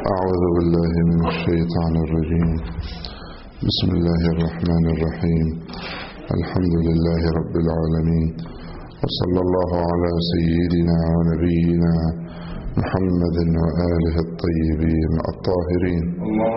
أعوذ بالله من الشيطان الرجيم. بسم الله الرحمن الرحيم. الحمد لله رب العالمين، وصلى الله على سيدنا ونبينا محمد وآله الطيبين الطاهرين.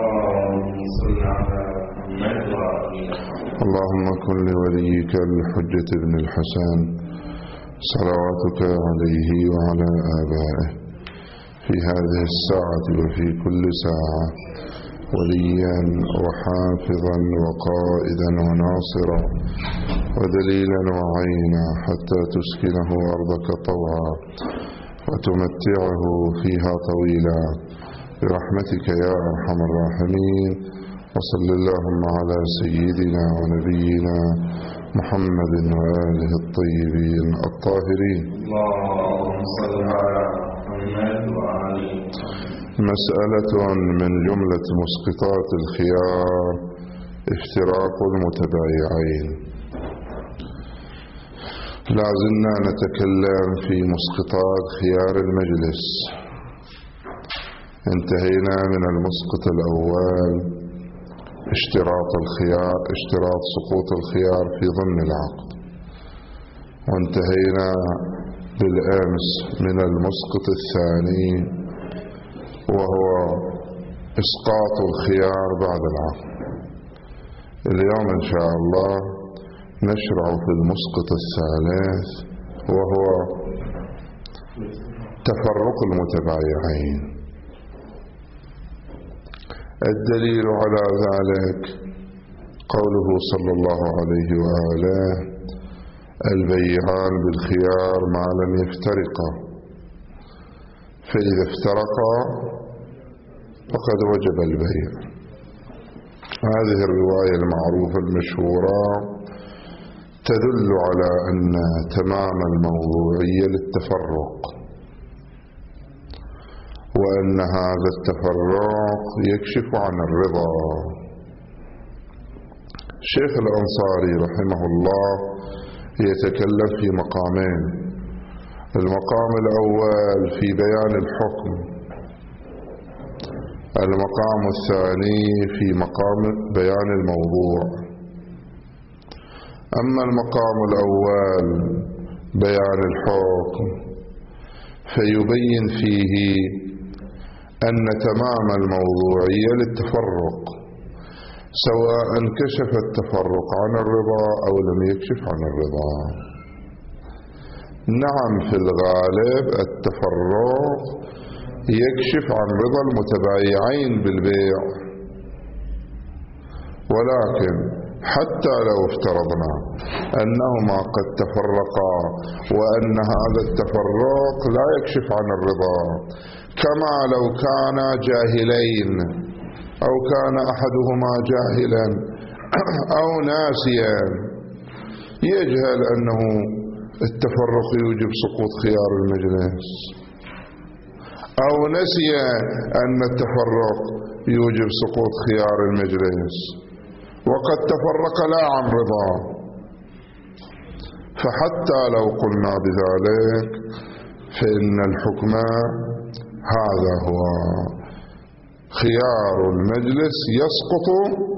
اللهم كن لوليك الحجة بن الحسن صلواتك عليه وعلى آبائه في هذه الساعة وفي كل ساعة وليا وحافظا وقائدا وناصرا ودليلا وعينا، حتى تسكنه أرضك طوعا وتمتعه فيها طويلا برحمتك يا أرحم الراحمين. وصل اللهم على سيدنا ونبينا محمد وآله الطيبين الطاهرين. اللهم صل على محمد وآله. مسألة من جملة مسقطات الخيار افتراق المتبايعين. لا زلنا نتكلم في مسقطات خيار المجلس. انتهينا من المسقط الأول، اشتراط سقوط الخيار في ضمن العقد، وانتهينا بالأمس من المسقط الثاني وهو إسقاط الخيار بعد العقد. اليوم إن شاء الله نشرع في المسقط الثالث وهو تفرق المتبايعين. الدليل على ذلك قوله صلى الله عليه وآله: البيعان بالخيار ما لم يفترقا، فإذا افترقا فقد وجب البيع. هذه الرواية المعروفة المشهورة تدل على أن تمام الموضوعية للتفرق، وأن هذا التفرق يكشف عن الرضا. الشيخ الأنصاري رحمه الله يتكلم في مقامين: المقام الأول في بيان الحكم، المقام الثاني في مقام بيان الموضوع. أما المقام الأول بيان الحكم فيبين فيه أن تمام الموضوعية للتفرق، سواء كشف التفرق عن الرضا أو لم يكشف عن الرضا. نعم، في الغالب التفرق يكشف عن رضا المتبايعين بالبيع، ولكن حتى لو افترضنا أنهما قد تفرقا وأن هذا التفرق لا يكشف عن الرضا، كما لو كانا جاهلين أو كان أحدهما جاهلا أو ناسيا، يجهل أنه التفرق يوجب سقوط خيار المجلس، أو نسي أن التفرق يوجب سقوط خيار المجلس وقد تفرق لا عن رضا. فحتى لو قلنا بذلك فإن الحكم هذا هو: خيار المجلس يسقط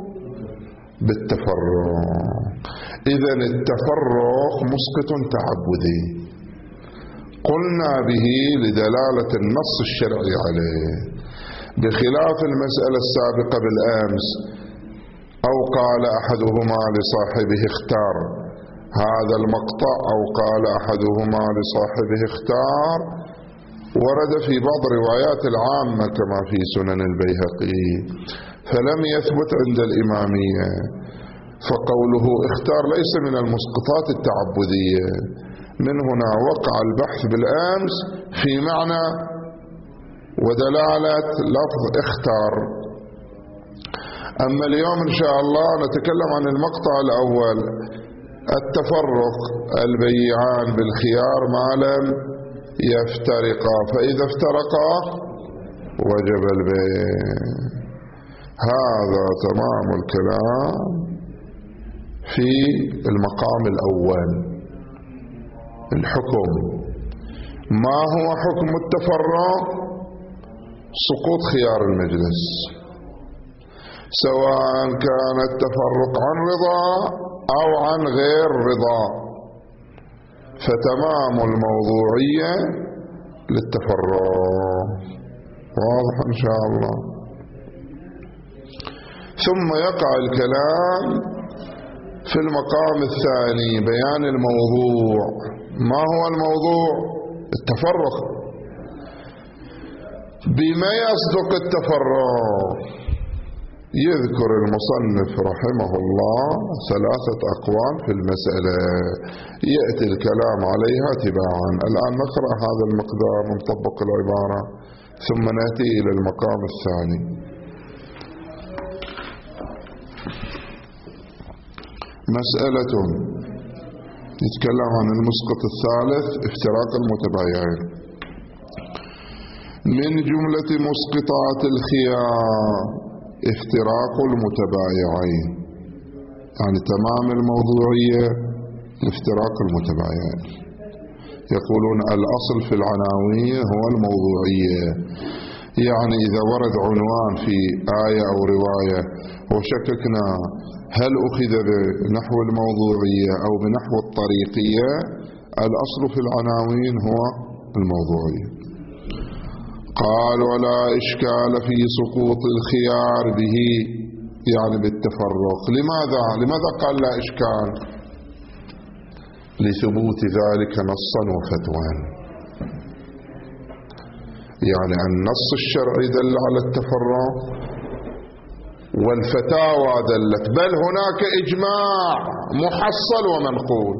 بالتفرق. إذن التفرق مسقط تعبدي قلنا به لدلالة النص الشرعي عليه، بخلاف المسألة السابقة بالأمس: أو قال أحدهما لصاحبه اختار هذا المقطع، أو قال أحدهما لصاحبه اختار، ورد في بعض روايات العامة كما في سنن البيهقي، فلم يثبت عند الإمامية. فقوله اختار ليس من المسقطات التعبدية. من هنا وقع البحث بالأمس في معنى ودلالة لفظ اختار. أما اليوم إن شاء الله نتكلم عن المقطع الأول: التفرق، البيعان بالخيار ما لم يفترقا، فإذا افترقا وجب البيع. هذا تمام الكلام في المقام الأول. الحكم: ما هو حكم التفرق؟ سقوط خيار المجلس، سواء كان التفرق عن رضا أو عن غير رضا، فتمام الموضوعية للتفرق. واضح إن شاء الله. ثم يقع الكلام في المقام الثاني، بيان الموضوع. ما هو الموضوع؟ التفرق. بما يصدق التفرق؟ يذكر المصنف رحمه الله 3 أقوال في المسألة، يأتي الكلام عليها تباعا. الآن نقرأ هذا المقدار ونطبق العبارة، ثم نأتي إلى المقام الثاني. مسألة يتكلم عن المسقط الثالث، افتراق المتبايعين. من جملة مسقطات الخيار افتراق المتبايعين، يعني تمام الموضوعية لافتراق المتبايعين. يقولون الأصل في العناوين هو الموضوعية، يعني إذا ورد عنوان في آية أو رواية وشككنا هل أخذ بنحو الموضوعية أو بنحو الطريقية، الأصل في العناوين هو الموضوعية. قال ولا إشكال في سقوط الخيار به، يعني بالتفرق. لماذا قال لا إشكال؟ لثبوت ذلك نصا وفتوى، يعني النص الشرعي دل على التفرق والفتاوى دلت، بل هناك إجماع محصل ومنقول.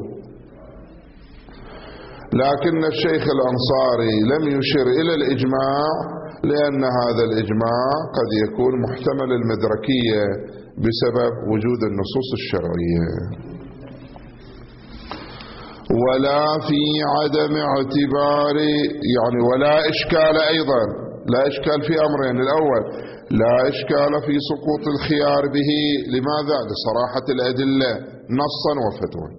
لكن الشيخ الأنصاري لم يشر إلى الإجماع، لأن هذا الإجماع قد يكون محتمل المدركية بسبب وجود النصوص الشرعية. ولا في عدم اعتبار، يعني ولا إشكال أيضا، لا إشكال في أمرين. الأول لا إشكال في سقوط الخيار به، لماذا؟ لصراحة الأدلة نصا وفتوى.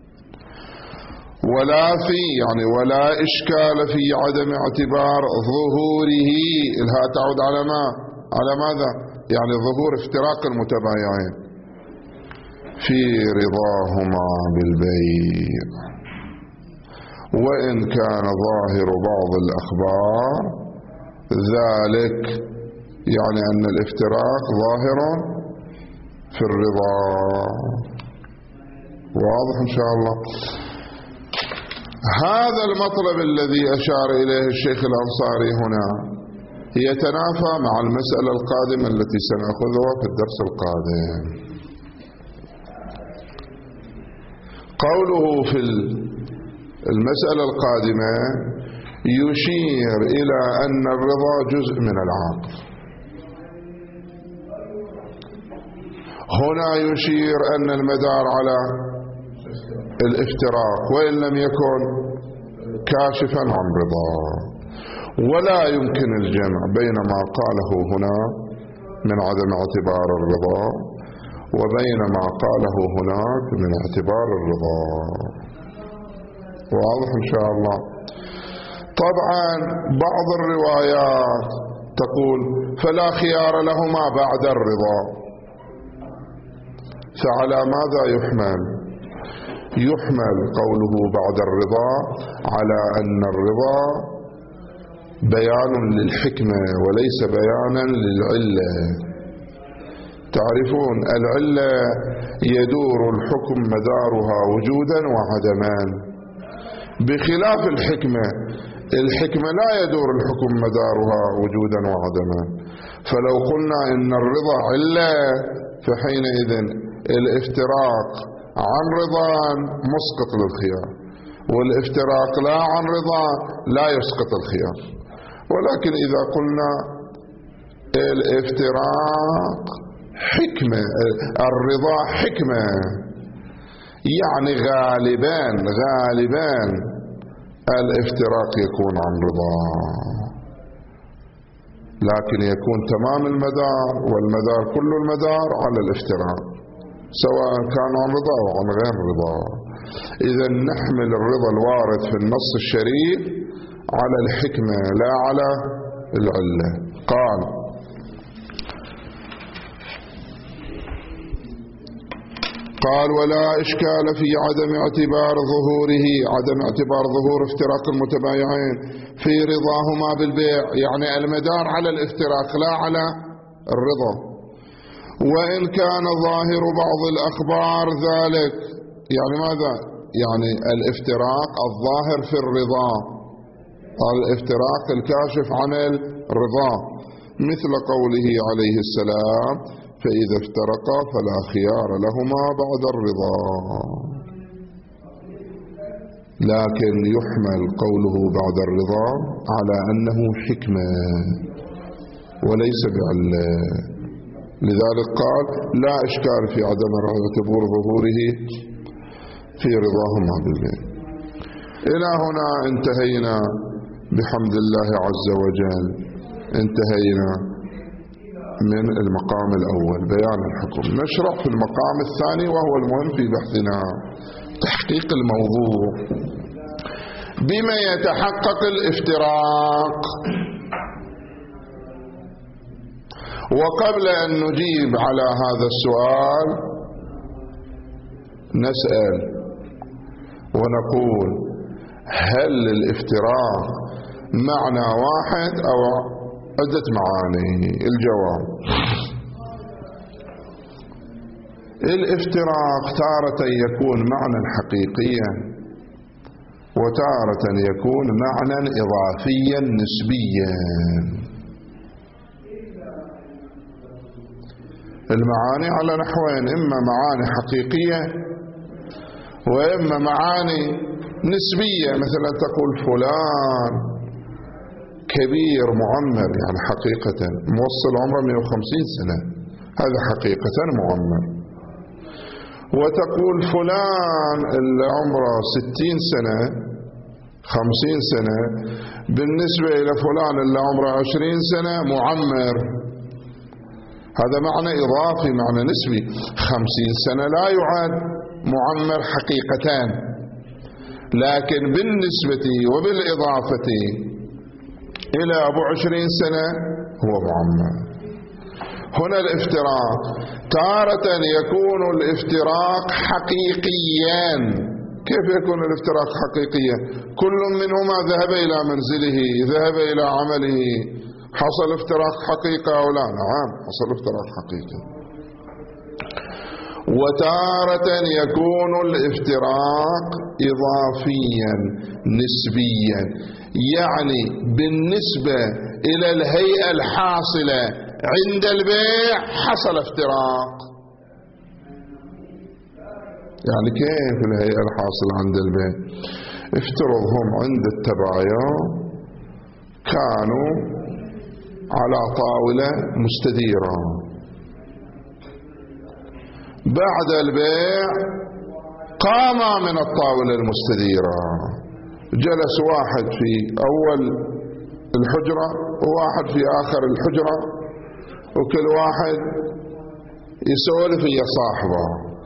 ولا إشكال في عدم اعتبار ظهوره، الها تعود على ماذا؟ يعني ظهور افتراق المتبايعين في رضاهما بالبيع، وإن كان ظاهر بعض الأخبار ذلك، يعني أن الافتراق ظاهر في الرضا. واضح إن شاء الله. هذا المطلب الذي أشار إليه الشيخ الأنصاري هنا يتنافى مع المسألة القادمة التي سنأخذها في الدرس القادم. قوله في المسألة القادمة يشير إلى أن الرضا جزء من العقد. هنا يشير أن المدار على الافتراق، وإن لم يكن كاشفا عن رضا. ولا يمكن الجمع بين ما قاله هنا من عدم اعتبار الرضا وبين ما قاله هناك من اعتبار الرضا. واضح إن شاء الله. طبعا بعض الروايات تقول فلا خيار لهما بعد الرضا، فعلى ماذا يحمل قوله بعد الرضا على أن الرضا بيان للحكمة وليس بيانا للعلة. تعرفون العلة يدور الحكم مدارها وجودا وعدما، بخلاف الحكمة لا يدور الحكم مدارها وجودا وعدما. فلو قلنا إن الرضا علة فحينئذ الافتراق عن رضا مسقط للخيار، والافتراق لا عن رضا لا يسقط الخيار. ولكن إذا قلنا الافتراق حكمة، الرضا حكمة، يعني غالبا الافتراق يكون عن رضا، لكن يكون تمام المدار والمدار كل المدار على الافتراق، سواء كان عن رضا أو عن غير رضا. إذا نحمل الرضا الوارد في النص الشريف على الحكمة لا على العلة. قال ولا إشكال في عدم اعتبار ظهور افتراق المتبايعين في رضاهما بالبيع، يعني المدار على الافتراق لا على الرضا، وإن كان ظاهر بعض الأخبار ذلك. يعني ماذا؟ يعني الافتراق الظاهر في الرضا، الافتراق الكاشف عن الرضا، مثل قوله عليه السلام فإذا افترقا فلا خيار لهما بعد الرضا. لكن يحمل قوله بعد الرضا على أنه حكمة وليس بعلة، لذلك قال لا إشكال في عدم اعتبار ظهوره في رضاهما بالبيع. إلى هنا انتهينا بحمد الله عز وجل، انتهينا من المقام الأول بيان الحكم. نشرح في المقام الثاني وهو المهم في بحثنا، تحقيق الموضوع. بما يتحقق الافتراق؟ وقبل أن نجيب على هذا السؤال نسأل ونقول هل الافتراق معنى واحد أو عدة معاني؟ الجواب الافتراق تارة يكون معنى حقيقيا وتارة يكون معنى إضافيا نسبيا. المعاني على نحوين، إما معاني حقيقية وإما معاني نسبية. مثلا تقول فلان كبير معمر، يعني حقيقة موصل عمره 150 سنة، هذا حقيقة معمر. وتقول فلان اللي عمره 60 سنة 50 سنة بالنسبة إلى فلان اللي عمره 20 سنة معمر، هذا معنى إضافي، معنى نسبي. 50 سنة لا يعد معمر حقيقتان، لكن بالنسبة وبالإضافة إلى أبو 20 سنة هو معمر. هنا الافتراق تارة يكون الافتراق حقيقيا. كيف يكون الافتراق حقيقيا؟ كل منهما ذهب إلى منزله، ذهب إلى عمله، حصل افتراق حقيقة أو لا؟ نعم حصل افتراق حقيقي. وتارة يكون الافتراق إضافيا نسبيا، يعني بالنسبة إلى الهيئة الحاصلة عند البيع حصل افتراق. يعني كيف الهيئة الحاصلة عند البيع؟ افترضهم عند التبايع كانوا على طاولة مستديرة، بعد البيع قام من الطاولة المستديرة، جلس واحد في أول الحجرة وواحد في آخر الحجرة، وكل واحد يسولف ويا صاحبه.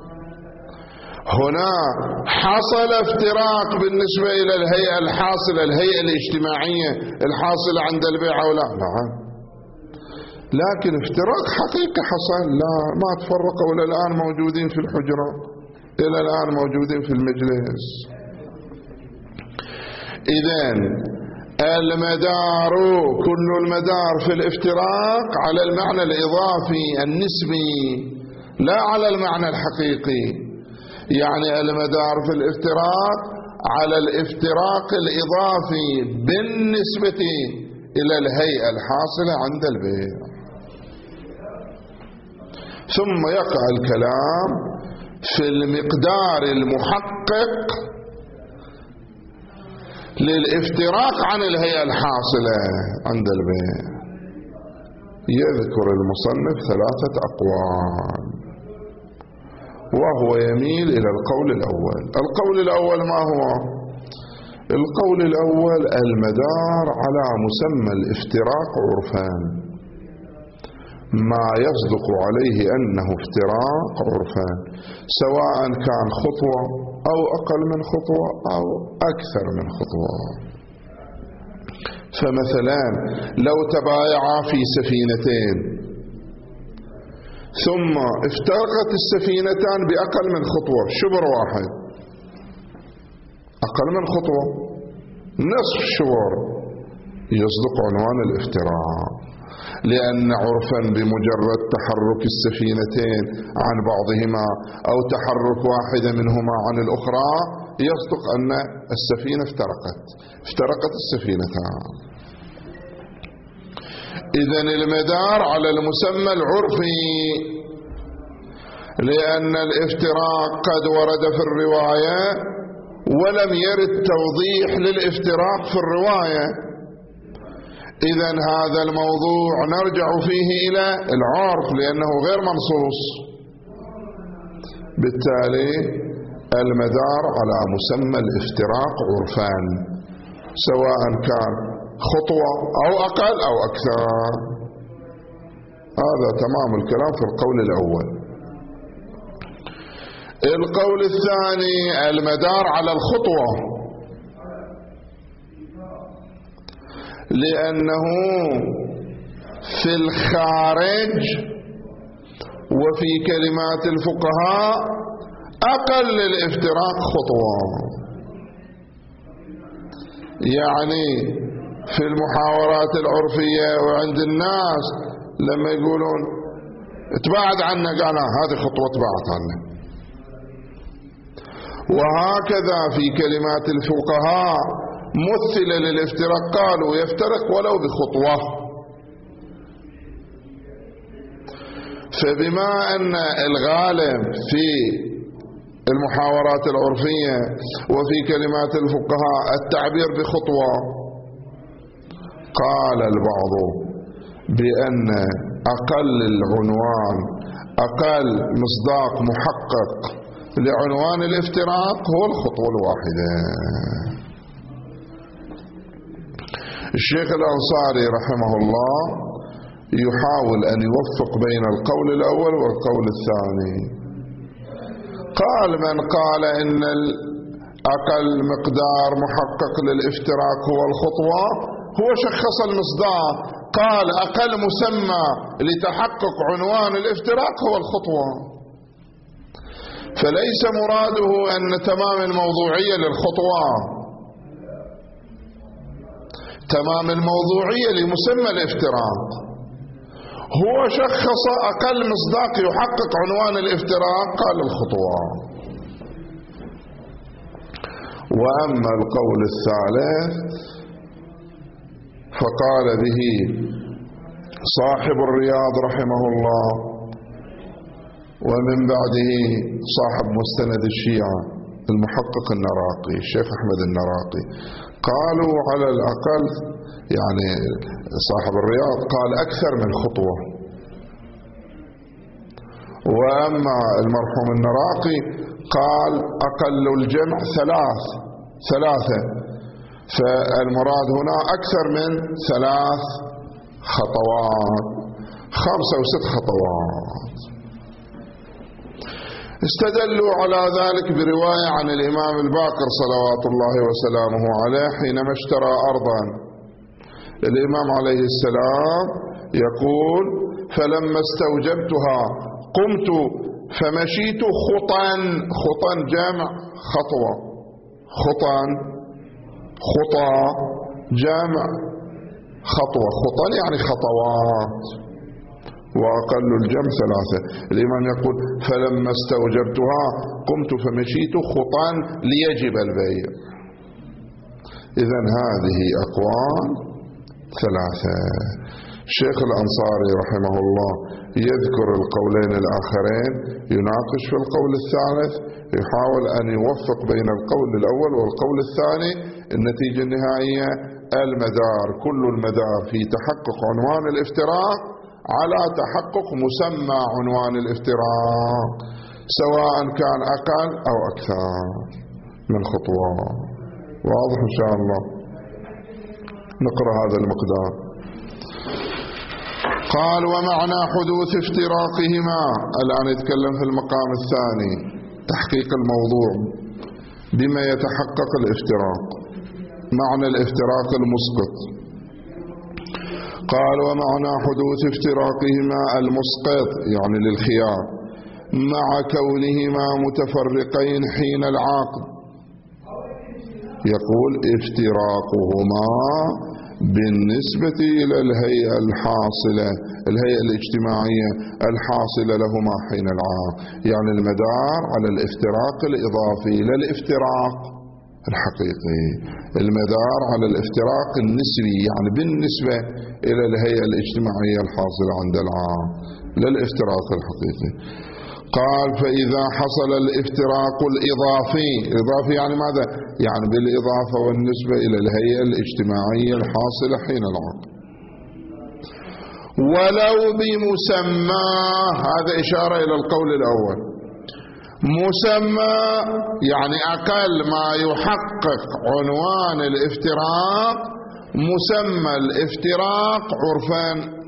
هنا حصل افتراق بالنسبة إلى الهيئة الحاصلة، الهيئة الاجتماعية الحاصلة عند البيع أو لا؟ نعم. لكن افتراق حقيقي حصل، لا ما تفرقوا إلى الآن موجودين في الحجرة، إلى الآن موجودين في المجلس. إذن المدار كل المدار في الافتراق على المعنى الإضافي النسبي لا على المعنى الحقيقي. يعني المدار في الافتراق على الافتراق الإضافي بالنسبة إلى الهيئة الحاصلة عند البيع. ثم يقع الكلام في المقدار المحقق للافتراق عن الهيئة الحاصلة عند البيع. يذكر المصنف 3 أقوال، وهو يميل إلى القول الأول. القول الأول ما هو؟ القول الأول المدار على مسمى الافتراق عرفان، ما يصدق عليه أنه افتراق عرفان، سواء كان خطوة أو أقل من خطوة أو أكثر من خطوة. فمثلا لو تبايعا في سفينتين ثم افترقت السفينتان بأقل من خطوة، شبر واحد، أقل من خطوة، نصف شبر، يصدق عنوان الافتراق، لأن عرفا بمجرد تحرك السفينتين عن بعضهما أو تحرك واحدة منهما عن الأخرى يصدق أن السفينة افترقت السفينتان. إذن المدار على المسمى العرفي، لأن الافتراق قد ورد في الرواية ولم يرد توضيح للافتراق في الرواية. إذن هذا الموضوع نرجع فيه إلى العرف لأنه غير منصوص، بالتالي المدار على مسمى الافتراق عرفان، سواء كان خطوة أو أقل أو أكثر. هذا تمام الكلام في القول الأول. القول الثاني المدار على الخطوة، لأنه في الخارج وفي كلمات الفقهاء أقل الافتراق خطوة. يعني في المحاورات العرفية وعند الناس لما يقولون تباعد عنك، أنا هذه خطوة تباعد عنك. وهكذا في كلمات الفقهاء مثل للافتراق قالوا يفترق ولو بخطوة. فبما أن الغالب في المحاورات العرفية وفي كلمات الفقهاء التعبير بخطوة، قال البعض بأن أقل العنوان، أقل مصداق محقق لعنوان الافتراق هو الخطوة الواحدة. الشيخ الأنصاري رحمه الله يحاول أن يوفق بين القول الأول والقول الثاني. قال من قال إن الأقل مقدار محقق للافتراق هو الخطوة، هو شخص المصداق، قال أقل مسمى لتحقق عنوان الافتراق هو الخطوة، فليس مراده أن تمام الموضوعية للخطوة، تمام الموضوعية لمسمى الافتراق. هو شخص أقل مصداق يحقق عنوان الافتراق، قال الخطوة. وأما القول الثالث فقال به صاحب الرياض رحمه الله، ومن بعده صاحب مستند الشيعة المحقق النراقي الشيخ أحمد النراقي، قالوا على الأقل، يعني صاحب الرياض قال أكثر من خطوة. وأما المرحوم النراقي قال أقل الجمع ثلاثة، فالمراد هنا أكثر من 3 خطوات، 5 أو 6 خطوات. استدلوا على ذلك برواية عن الإمام الباقر صلوات الله وسلامه عليه حينما اشترى أرضا. الإمام عليه السلام يقول فلما استوجبتها قمت فمشيت خطا جمع خطوة، خطى جمع خطوة، خطا يعني خطوات، وأقل الجمع 3. الإمام يقول فلما استوجبتها قمت فمشيت خطا ليجب البيع. إذن هذه أقوال 3. الشيخ الأنصاري رحمه الله يذكر القولين الآخرين، يناقش في القول الثالث، يحاول أن يوفق بين القول الأول والقول الثاني. النتيجة النهائية المدار، كل المدار في تحقق عنوان الافتراق على تحقق مسمى عنوان الافتراق، سواء كان أقل أو أكثر من خطوة. واضح إن شاء الله؟ نقرأ هذا المقدار. قال ومعنى حدوث افتراقهما، الآن يتكلم في المقام الثاني تحقيق الموضوع بما يتحقق الافتراق. معنى الافتراق المسقط قال ومعنى حدوث افتراقهما المسقط يعني للخيار مع كونهما متفرقين حين العقد. يقول افتراقهما بالنسبة إلى الهيئة الحاصلة، الهيئة الاجتماعية الحاصلة لهما حين العقد، يعني المدار على الافتراق الإضافي لا الافتراق الحقيقي، المدار على الافتراق النسبي يعني بالنسبة إلى الهيئة الاجتماعية الحاصلة عند العقد لا الافتراق الحقيقي. قال فإذا حصل الافتراق الإضافي، الإضافي يعني ماذا؟ يعني بالإضافة والنسبة إلى الهيئة الاجتماعية الحاصلة حين العقد ولو بمسمى، هذا إشارة إلى القول الأول. مسمى يعني أقل ما يحقق عنوان الافتراق مسمى الافتراق عرفان،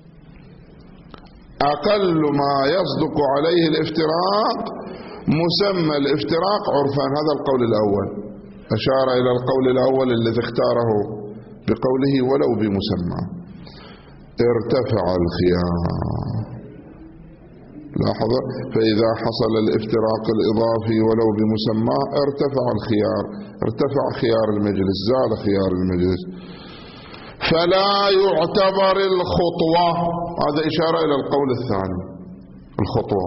أقل ما يصدق عليه الافتراق مسمى الافتراق عرفان. هذا القول الأول، أشار إلى القول الأول الذي اختاره بقوله ولو بمسمى. ارتفع الخيار، لاحظ فإذا حصل الافتراق الإضافي ولو بمسمى ارتفع الخيار، ارتفع خيار المجلس، زاد خيار المجلس. فلا يعتبر الخطوة، هذا إشارة إلى القول الثاني الخطوة.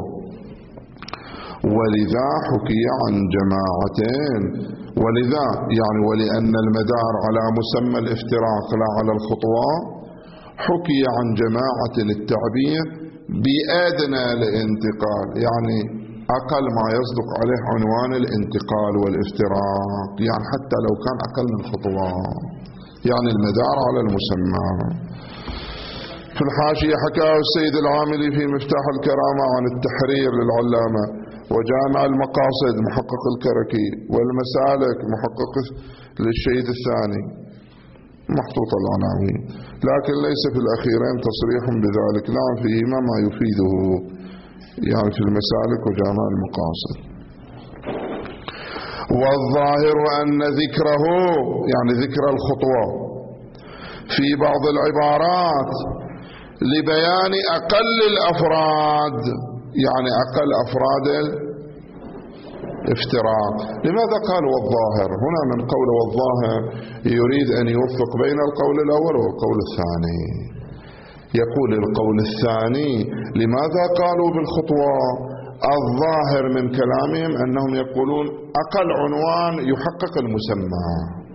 ولذا حكي عن جماعتين، ولذا يعني ولأن المدار على مسمى الافتراق لا على الخطوة، حكي عن جماعة التعبير بأدنى الانتقال، يعني أقل ما يصدق عليه عنوان الانتقال والافتراق، يعني حتى لو كان أقل من خطوة، يعني المدار على المسمى. في الحاشية حكاه السيد العاملي في مفتاح الكرامة عن التحرير للعلامة، وجامع المقاصد محقق الكركي، والمسالك محقق للشهيد الثاني، محطوط العناوين، لكن ليس في الأخيرين تصريح بذلك، نعم فيهما ما يفيده، يعني في المسالك وجامع المقاصد. والظاهر أن ذكره يعني ذكر الخطوة في بعض العبارات لبيان أقل الأفراد، يعني أقل أفراد الافتراق. لماذا قال والظاهر هنا؟ من قول والظاهر يريد أن يوفق بين القول الأول والقول الثاني. يقول القول الثاني لماذا قالوا بالخطوة؟ الظاهر من كلامهم أنهم يقولون أقل عنوان يحقق المسمى،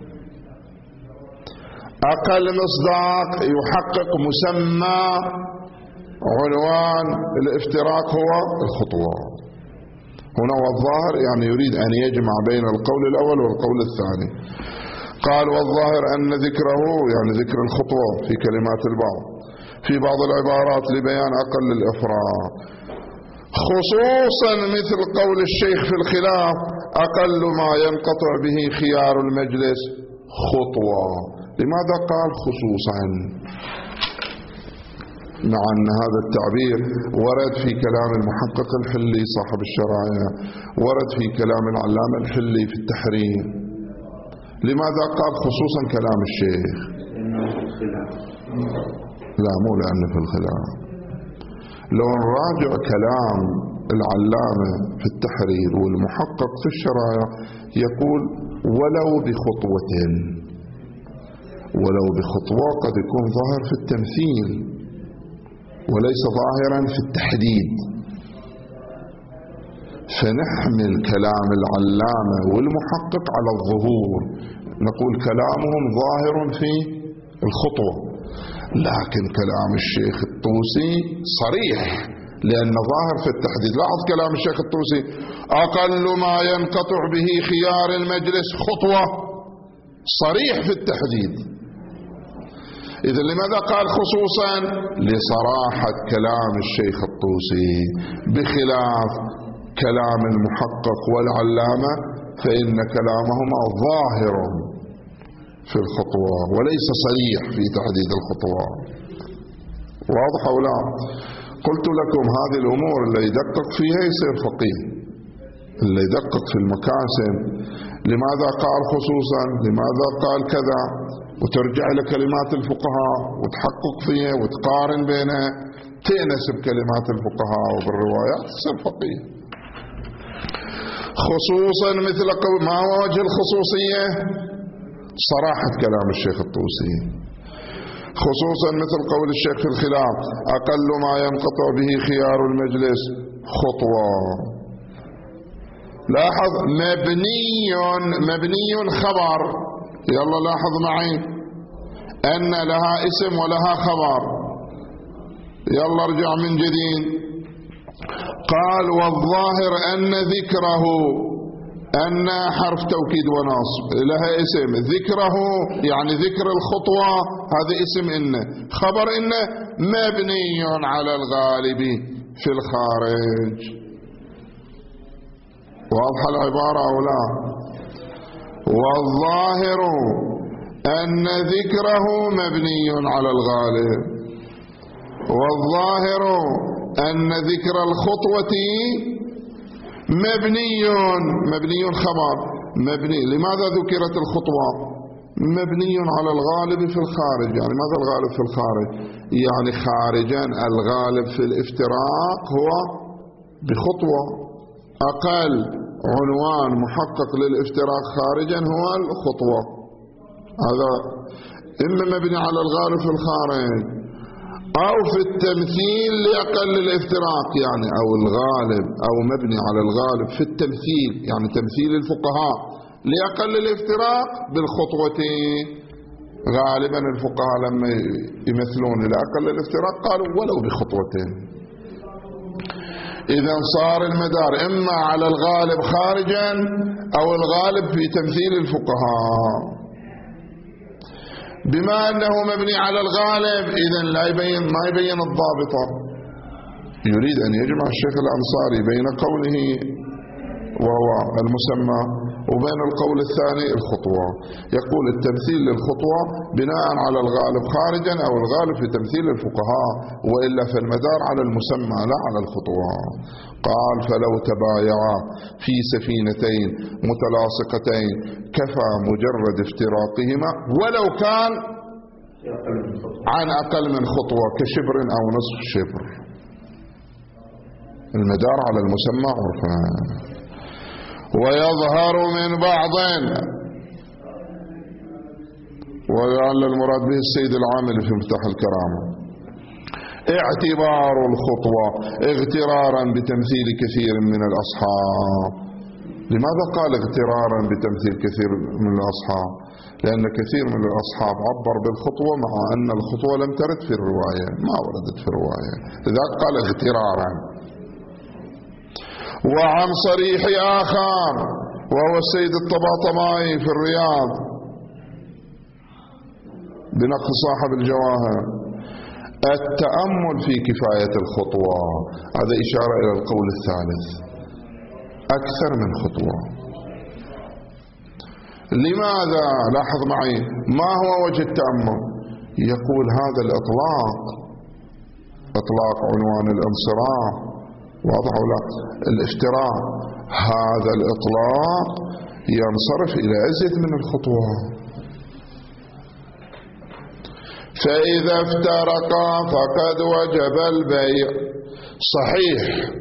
أقل مصداق يحقق مسمى عنوان الافتراق هو الخطوة. هنا والظاهر يعني يريد أن يجمع بين القول الأول والقول الثاني. قال والظاهر أن ذكره يعني ذكر الخطوة في كلمات البعض في بعض العبارات لبيان أقل الإفراط، خصوصا مثل قول الشيخ في الخلاف أقل ما ينقطع به خيار المجلس خطوة. لماذا قال خصوصا؟ مع أن هذا التعبير ورد في كلام المحقق الحلي صاحب الشرائع، ورد في كلام العلامة الحلي في التحرير. لماذا قال خصوصا كلام الشيخ؟ لا، مو لأنه في الخلاف. لو نراجع كلام العلامة في التحرير والمحقق في الشرائع يقول ولو بخطوة، ولو بخطوة قد يكون ظاهر في التمثيل وليس ظاهرا في التحديد. فنحمل كلام العلامة والمحقق على الظهور، نقول كلامهم ظاهر في الخطوة، لكن كلام الشيخ الطوسي صريح لأنه ظاهر في التحديد. لاحظ كلام الشيخ الطوسي أقل ما ينقطع به خيار المجلس خطوة، صريح في التحديد. إذن لماذا قال خصوصا؟ لصراحة كلام الشيخ الطوسي، بخلاف كلام المحقق والعلامة فإن كلامهما ظاهر في الخطوة وليس صريح في تحديد الخطوة. واضح أو لا؟ قلت لكم هذه الأمور اللي يدقق فيها يصير فقيه، اللي يدقق في المكاسب، لماذا قال خصوصا، لماذا قال كذا، وترجع إلى كلمات الفقهاء وتحقق فيها وتقارن بينها، تأنس بكلمات الفقهاء وبالروايات تصير فقيه. خصوصا مثل ما هو وجه الخصوصية؟ صراحة كلام الشيخ الطوسي. خصوصا مثل قول الشيخ في الخلاف: أقل ما ينقطع به خيار المجلس خطوة. لاحظ مبني خبر، يلا لاحظ معي أن لها اسم ولها خبر. يلا ارجع من جديد. قال: والظاهر أن ذكره، أن حرف توكيد ونصب، لها اسم. ذكره يعني ذكر الخطوة، هذا اسم إن. خبر إن مبني على الغالب في الخارج. واضحة العبارة أو لا؟ والظاهر أن ذكره مبني على الغالب، والظاهر أن ذكر الخطوة مبني خبر مبني. لماذا ذكرت الخطوة؟ مبني على الغالب في الخارج. يعني ماذا الغالب في الخارج؟ يعني خارجا الغالب في الافتراق هو بخطوة. أقل عنوان محقق للافتراق خارجا هو الخطوة. هذا إما مبني على الغالب في الخارج أو في التمثيل لأقل الافتراق، يعني أو الغالب أو مبني على الغالب في التمثيل، يعني تمثيل الفقهاء لأقل الافتراق بالخطوتين. غالبا الفقهاء لما يمثلون لأقل الافتراق قالوا ولو بخطوتين. إذا صار المدار إما على الغالب خارجا أو الغالب في تمثيل الفقهاء. بما أنه مبني على الغالب إذن ما يبين الضابطة. يريد أن يجمع الشيخ الأنصاري بين قوله وهو المسمى وبين القول الثاني الخطوة. يقول: التمثيل للخطوة بناء على الغالب خارجا أو الغالب في تمثيل الفقهاء، وإلا فالمدار على المسمى لا على الخطوة. قال: فلو تبايعا في سفينتين متلاصقتين كفى مجرد افتراقهما ولو كان عن أقل من خطوة كشبر أو نصف شبر. المدار على المسمى عرفا. ويظهر من بعض، ولعل المراد به السيد العامل في مفتاح الكرامة، اعتبار الخطوة اغترارا بتمثيل كثير من الأصحاب. لماذا قال اغترارا بتمثيل كثير من الأصحاب؟ لأن كثير من الأصحاب عبر بالخطوة مع أن الخطوة لم ترد في الرواية، ما وردت في الرواية، لذلك قال اغترارا. وعن صريح آخر وهو السيد الطباطبائي في الرياض بنقل صاحب الجواهر: التأمل في كفاية الخطوة. هذا إشارة إلى القول الثالث، أكثر من خطوة. لماذا؟ لاحظ معي ما هو وجه التأمل. يقول: هذا الإطلاق، إطلاق عنوان الانصراف، واضح ولا؟ الافتراق، هذا الإطلاق ينصرف إلى أزيد من الخطوة. فإذا افترقا فقد وجب البيع. صحيح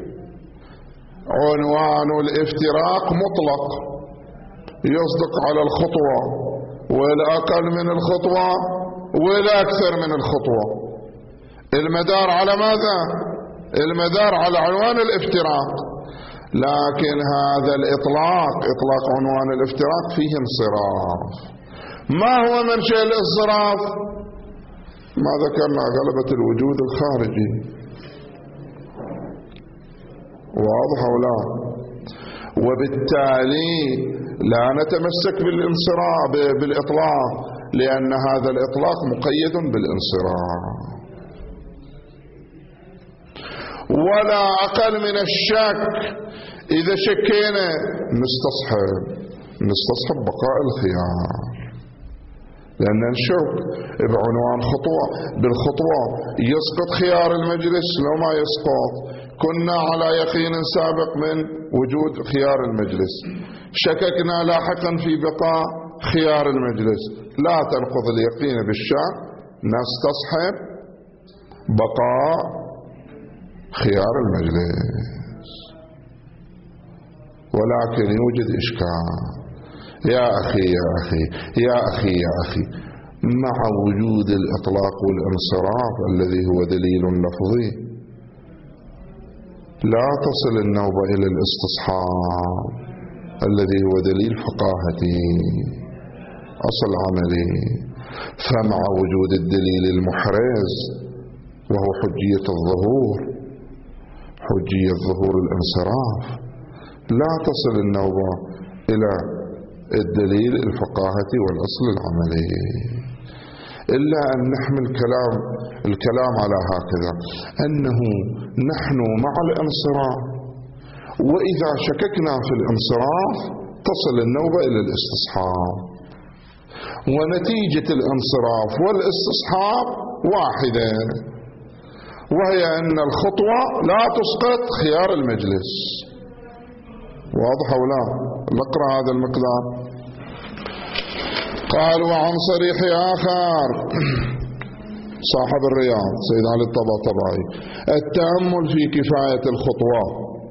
عنوان الافتراق مطلق يصدق على الخطوة والأقل من الخطوة والأكثر من الخطوة. المدار على ماذا؟ المدار على عنوان الافتراق. لكن هذا الإطلاق، إطلاق عنوان الافتراق، فيه انصراف. ما هو منشأ الانصراف؟ ما ذكرنا، غلبة الوجود الخارجي. واضح ولا؟ وبالتالي لا نتمسك بالانصراف بالإطلاق، لأن هذا الإطلاق مقيد بالانصراف. ولا أقل من الشك. إذا شكينا نستصحب بقاء الخيار، لأن نشك بعنوان خطوة بالخطوة يسقط خيار المجلس لو ما يسقط. كنا على يقين سابق من وجود خيار المجلس، شككنا لاحقا في بقاء خيار المجلس، لا تنقض اليقين بالشك، نستصحب بقاء خيار المجلس. ولكن يوجد إشكال يا أخي يا أخي يا أخي يا أخي، مع وجود الإطلاق والانصراف الذي هو دليل لفظي لا تصل النوبة إلى الاستصحاب الذي هو دليل فقاهتي أصل عملي. فمع وجود الدليل المحرز وهو حجية الظهور، حجية ظهور الانصراف، لا تصل النوبة إلى الدليل الفقاهتي والأصل العملي، إلا أن نحمل الكلام على هكذا، أنه نحن مع الانصراف، وإذا شككنا في الانصراف تصل النوبة إلى الاستصحاب، ونتيجة الانصراف والاستصحاب واحدة، وهي أن الخطوة لا تسقط خيار المجلس. واضح ولا؟ نقرأ هذا المقدار. قال وعن صريح آخر صاحب الرياض سيد علي الطباطبائي: التأمل في كفاية الخطوة.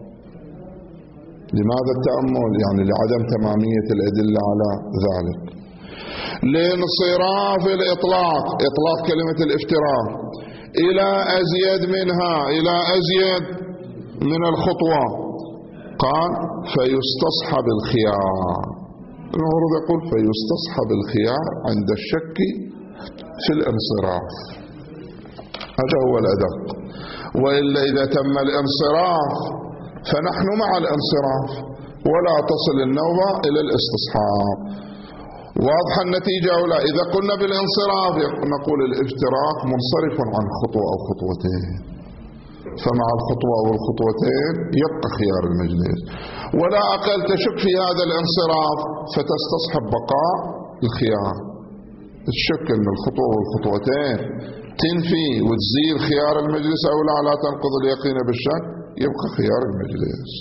لماذا التأمل؟ يعني لعدم تمامية الأدلة على ذلك. لانصراف الإطلاق، إطلاق كلمة الافتراق، إلى أزيد منها، إلى أزيد من الخطوة. قال فيستصحب الخيار، المفروض يقول فيستصحب الخيار عند الشك في الانصراف، هذا هو الأدق. وإلا إذا تم الانصراف فنحن مع الانصراف ولا تصل النوبة إلى الاستصحاب. واضح النتيجة أو لا؟ إذا قلنا بالانصراف نقول الافتراق منصرف عن خطوة أو خطوتين، فمع الخطوة أو الخطوتين يبقى خيار المجلس. ولا أقل تشك في هذا الانصراف فتستصحب بقاء الخيار. الشك أن الخطوة والخطوتين تنفي وتزيل خيار المجلس أو لا تنقض اليقين بالشك، يبقى خيار المجلس.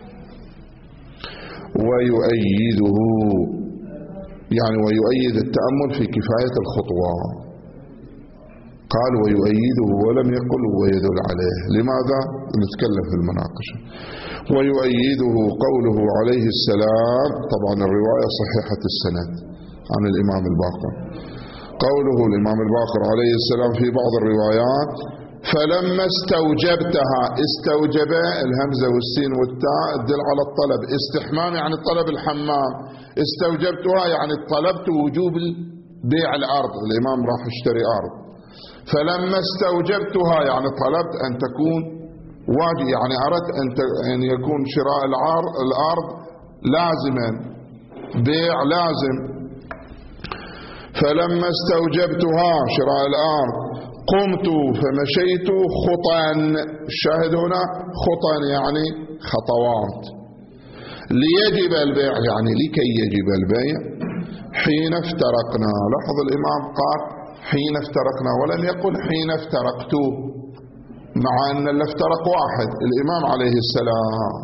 ويؤيده، يعني ويؤيد التأمل في كفاية الخطوة. قال ويؤيده ولم يقل ويدل عليه. لماذا؟ نتكلم في المناقشة. ويؤيده قوله عليه السلام، طبعا الرواية صحيحة السند عن الإمام الباقر، قوله الإمام الباقر عليه السلام في بعض الروايات: فلما استوجبتها، استوجب الهمزة والسين والتاء تدل على الطلب، استحمام يعني طلب الحمام، استوجبتها يعني طلبت وجوب بيع الأرض، الإمام راح يشتري أرض، فلما استوجبتها يعني طلبت أن تكون واجب، يعني أردت أن يكون شراء الأرض لازما، بيع لازم. فلما استوجبتها شراء الأرض قمت فمشيت خطا، الشاهد هنا خطا يعني خطوات، ليجب البيع يعني لكي يجب البيع حين افترقنا. لاحظ الإمام قال حين افترقنا ولم يقل حين افترقت، مع أن الافترق واحد. الإمام عليه السلام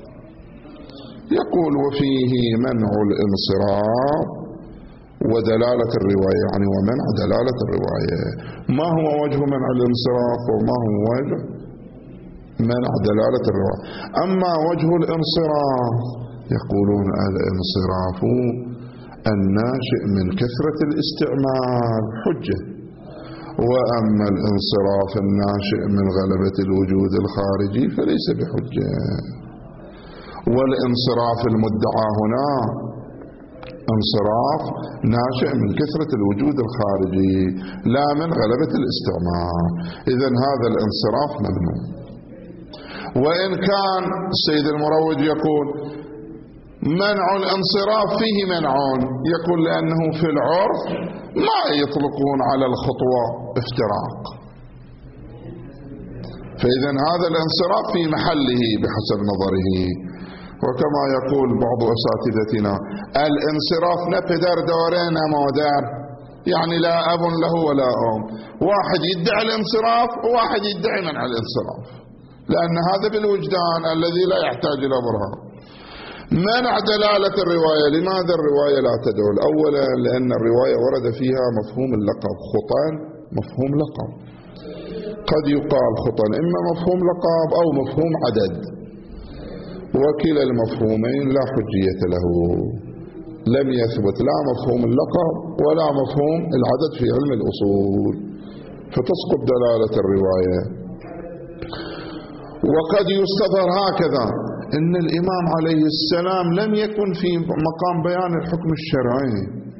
يقول وفيه منع الانصراف ودلالة الرواية، يعني ومنع دلالة الرواية. ما هو وجه منع الانصراف وما هو وجه منع دلالة الرواية؟ أما وجه الانصراف يقولون الانصراف الناشئ من كثرة الاستعمال حجة، وأما الانصراف الناشئ من غلبة الوجود الخارجي فليس بحجة. والانصراف المدعى هنا انصراف ناشئ من كثرة الوجود الخارجي لا من غلبة الاستعمال، إذن هذا الانصراف ممنوع. وإن كان السيد المروج يقول منع الانصراف فيه منع، يقول لأنه في العرف ما يطلقون على الخطوة افتراق، فإذن هذا الانصراف في محله بحسب نظره. وكما يقول بعض أساتذتنا الانصراف نبدر دورنا مودر، يعني لا أب له ولا أم، واحد يدعي الانصراف وواحد يدعي منع الانصراف، لأن هذا بالوجدان الذي لا يحتاج إلى برهان. منع دلالة الرواية. لماذا الرواية لا تدل؟ أولا لأن الرواية ورد فيها مفهوم اللقب، خطان مفهوم لقب، قد يقال خطان إما مفهوم لقب أو مفهوم عدد، وكلا المفهومين لا حجية له، لم يثبت لا مفهوم اللقب ولا مفهوم العدد في علم الأصول، فتسقط دلالة الرواية. وقد يستظهر هكذا إن الإمام عليه السلام لم يكن في مقام بيان الحكم الشرعي،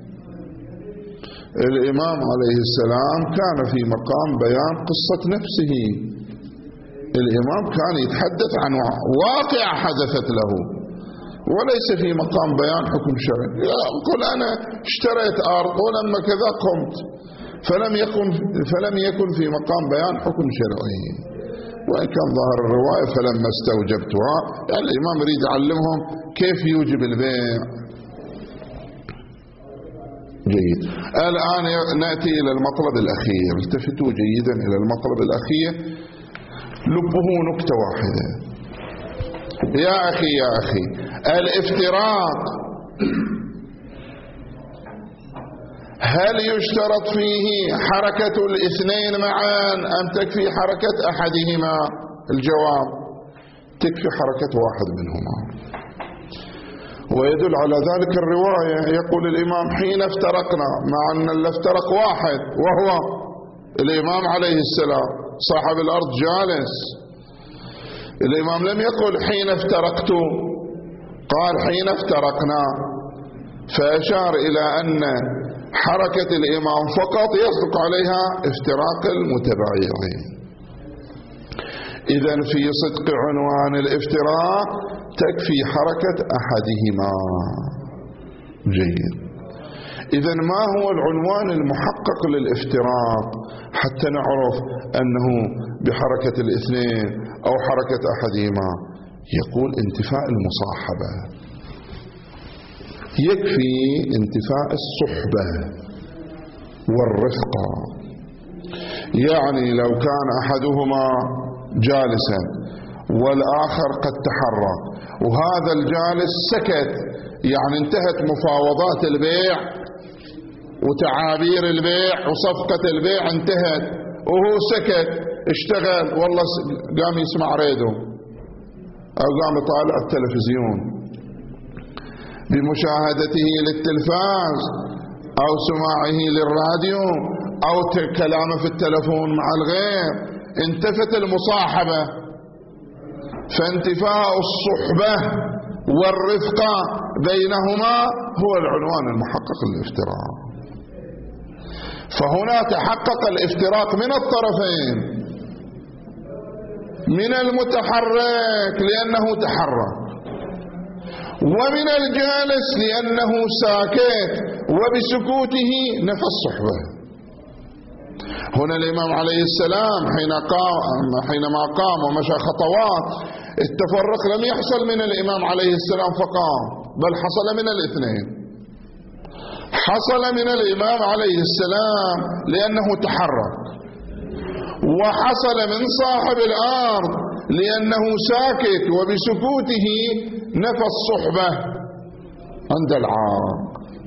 الإمام عليه السلام كان في مقام بيان قصة نفسه، الإمام كان يتحدث عن واقع حدثت له وليس في مقام بيان حكم شرعي. يقول أنا اشتريت أرض ولما كذا قمت، فلم يكن في مقام بيان حكم شرعي، وإن كان ظاهر الرواية فلما استوجبتها، يعني الإمام يريد يعلمهم كيف يوجب البيع. جيد. الآن نأتي إلى المطلب الأخير، التفتوا جيدا إلى المطلب الأخير، لبه نكتة واحدة. يا أخي الافتراق هل يشترط فيه حركة الاثنين معا أم تكفي حركة أحدهما؟ الجواب تكفي حركة واحد منهما، ويدل على ذلك الرواية. يقول الإمام حين افترقنا، مع أن اللي افترق واحد وهو الإمام عليه السلام، صاحب الأرض جالس. الإمام لم يقل حين افترقت، قال حين افترقنا، فأشار إلى أن حركة الإمام فقط يصدق عليها افتراق المتبايعين. إذن في صدق عنوان الافتراق تكفي حركة أحدهما. جيد. إذن ما هو العنوان المحقق للافتراق حتى نعرف أنه بحركة الاثنين أو حركة أحدهما؟ يقول انتفاء المصاحبة، يكفي انتفاء الصحبة والرفقة. يعني لو كان أحدهما جالسا والآخر قد تحرك وهذا الجالس سكت، يعني انتهت مفاوضات البيع وتعابير البيع وصفقة البيع انتهت، وهو سكت اشتغل، والله قام يسمع راديو أو قام يطالع التلفزيون بمشاهدته للتلفاز أو سماعه للراديو أو كلامه في التلفون مع الغير، انتفت المصاحبة. فانتفاء الصحبة والرفقة بينهما هو العنوان المحقق للافتراق. فهنا تحقق الافتراق من الطرفين، من المتحرك لأنه تحرك، ومن الجالس لأنه ساكت، وبسكوته نفى الصحبة. هنا الإمام عليه السلام حينما قام ومشى خطوات، التفرق لم يحصل من الإمام عليه السلام فقام، بل حصل من الاثنين. حصل من الإمام عليه السلام لأنه تحرك، وحصل من صاحب الأرض لأنه ساكت، وبسكوته نفى الصحبة عند العاق.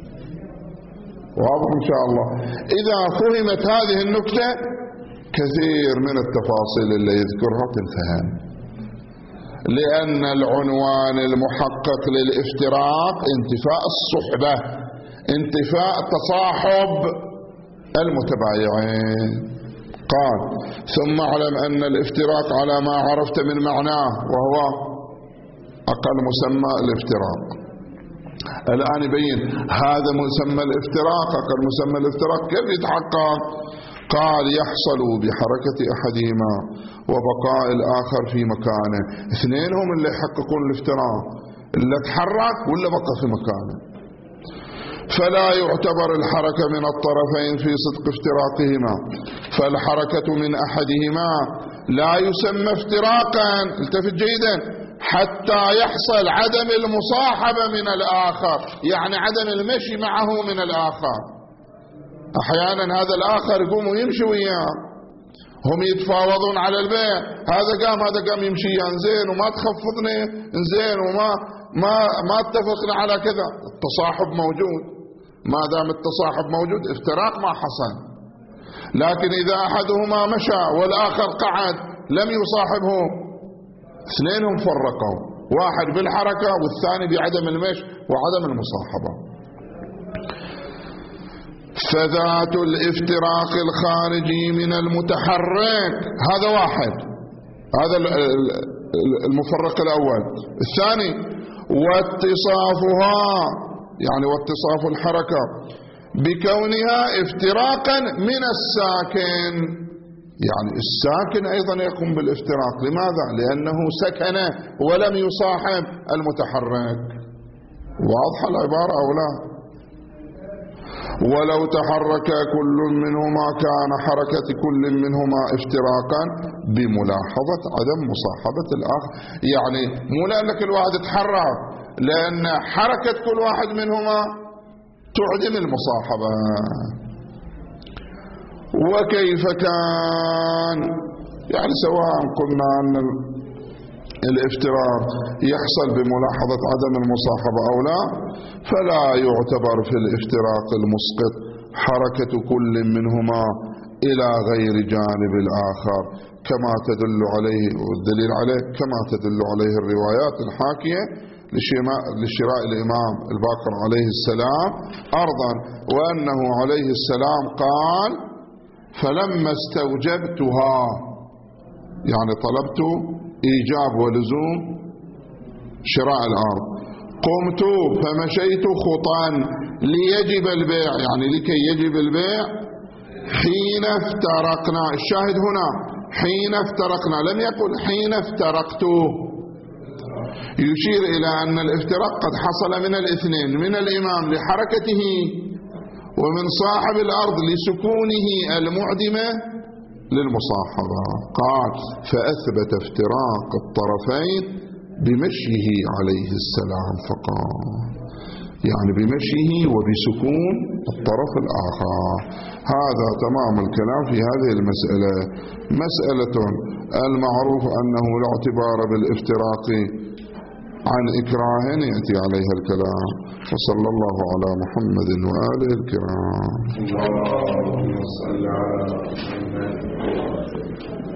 واضح إن شاء الله. إذا فهمت هذه النكتة كثير من التفاصيل اللي يذكرها تنفهم، لأن العنوان المحقق للافتراق انتفاء الصحبة، انتفاء تصاحب المتبايعين. قال ثم اعلم أن الافتراق على ما عرفت من معناه، وهو أقل مسمى الافتراق. الآن يبين هذا مسمى الافتراق، أقل مسمى الافتراق كيف يتحقق؟ قال يحصل بحركة أحدهما وبقاء الآخر في مكانه. اثنين هم اللي يحققون الافتراق، اللي تحرك واللي بقى في مكانه. فلا يعتبر الحركة من الطرفين في صدق افتراقهما، فالحركة من أحدهما لا يسمى افتراقا، التفت جيدا، حتى يحصل عدم المصاحبة من الآخر، يعني عدم المشي معه من الآخر. أحيانا هذا الآخر يقوم ويمشي وياه، هم يتفاوضون على البيع، هذا قام يمشي زين وما تخفضني زين وما ما اتفقنا على كذا. التصاحب موجود، ما دام التصاحب موجود افتراق ما حصل. لكن إذا أحدهما مشى والآخر قعد لم يصاحبه، اثنينهم فرقوا، واحد بالحركة والثاني بعدم المشي وعدم المصاحبة. فذات الافتراق الخارجي من المتحرك هذا واحد، هذا المفرق الأول. الثاني واتصافها، يعني واتصاف الحركة بكونها افتراقا من الساكن، يعني الساكن أيضا يقوم بالافتراق. لماذا؟ لأنه سكن ولم يصاحب المتحرك. واضحة العبارة أو لا؟ ولو تحرك كل منهما كان حركة كل منهما افتراقا بملاحظة عدم مصاحبة الآخر. يعني مو لأنك الواحد تحرك، لأن حركة كل واحد منهما تعدم المصاحبة. وكيف كان، يعني سواء قلنا أن الافتراق يحصل بملاحظة عدم المصاحبة أو لا، فلا يعتبر في الافتراق المسقط حركة كل منهما إلى غير جانب الآخر، كما تدل عليه والدليل عليه كما تدل عليه الروايات الحاكية لشراء الإمام الباقر عليه السلام أرضا، وأنه عليه السلام قال: فلما استوجبتها، يعني طلبت إيجاب ولزوم شراء الأرض، قمت فمشيت خطا ليجب البيع، يعني لكي يجب البيع حين افترقنا. الشاهد هنا حين افترقنا، لم يقل حين افترقت، يشير إلى أن الافتراق قد حصل من الاثنين، من الإمام لحركته ومن صاحب الأرض لسكونه المعدمة للمصاحبة. قال: فأثبت افتراق الطرفين بمشيه عليه السلام فقط، يعني بمشيه وبسكون الطرف الآخر. هذا تمام الكلام في هذه المسألة. مسألة المعروف أنه لا اعتبار بالافتراق عن إكراه يأتي عليها الكلام. وصلى الله على محمد وآله الكرام. اللهم صل على محمد.